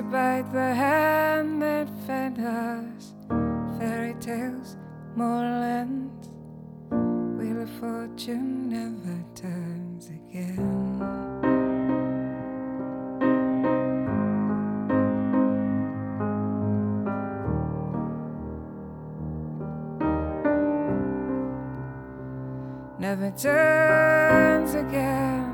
bite the hand that fed us. Fairy tales, moral ends. Wheel of Fortune never turns again. Never turns again.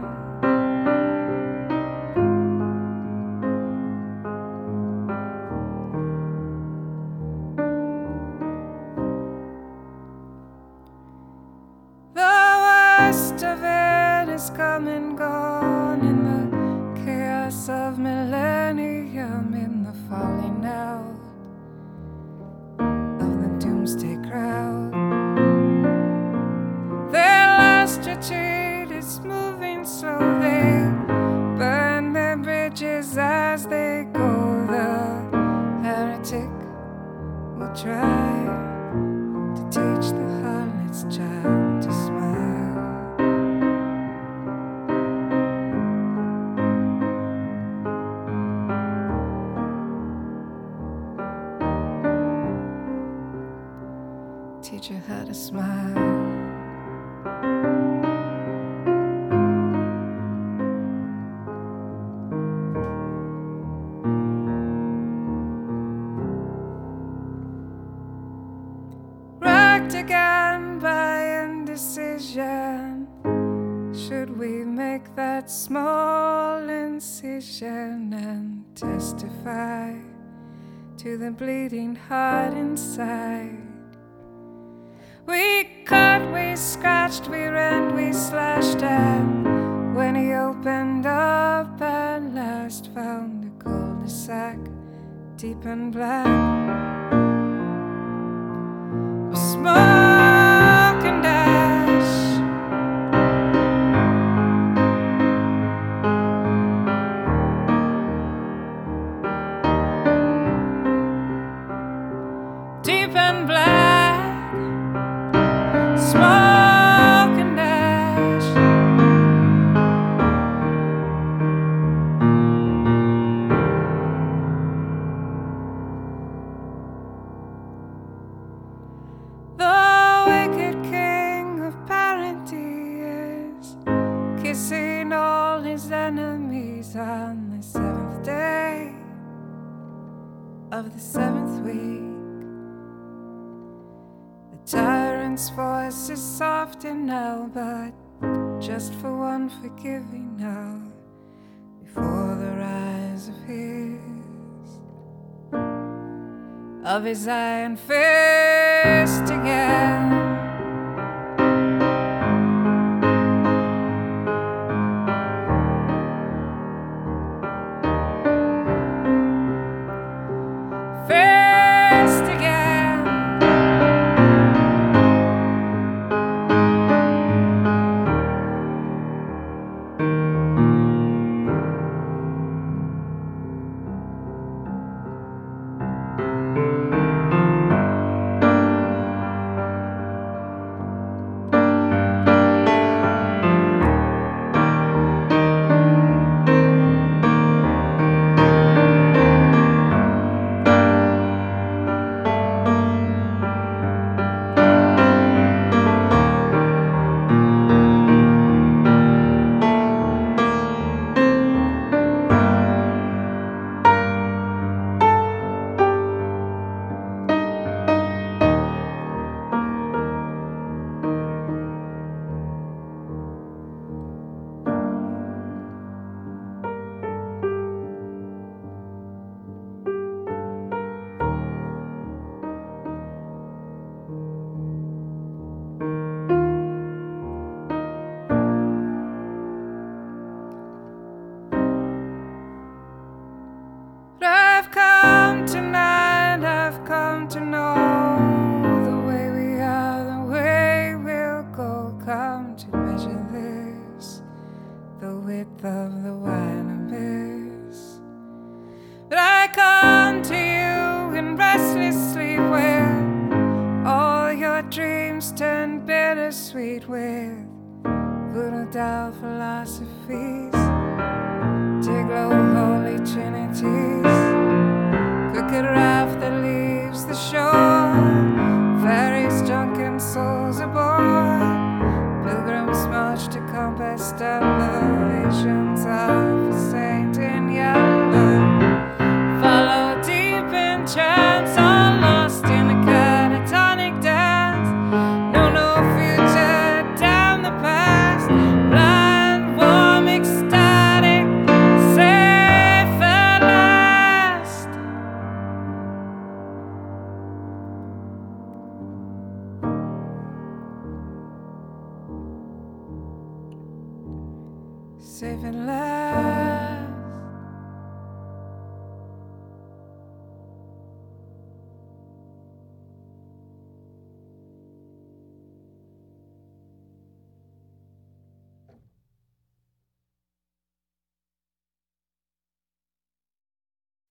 Of it is come and gone in the chaos of millennium, in the falling out of the doomsday crowd. Their last retreat is moving slow. They burn their bridges as they go. The heretic will try to teach the harlot's child to smile. Teach her how to smile. Racked again by indecision, should we make that small incision and testify to the bleeding heart inside? We cut, we scratched, we rent, we slashed, and when he opened up at last, found a cul-de-sac deep and black, with smoke and ash. Deep and black, smoke and ash. The wicked king of parody is kissing all his enemies on the 7th day of the 7th week. The tyrant's voice is softened now, but just for one forgiving now, before the rise of his iron fist again. Fist again. Tonight I've come to know the way we are, the way we'll go. Come to measure this, the width of the wide abyss. But I come to you in restless sleep, where all your dreams turn bittersweet, with voodoo doll philosophies. glow holy trinities. Crooked raft that leaves the shore, ferries, drunken souls aboard, pilgrims march to compass down the visions of a saint in yellow. Follow deep in trance, all lost in a catatonic dance. No future, down the past, blind, warm, ecstatic, safe at last. Safe at last.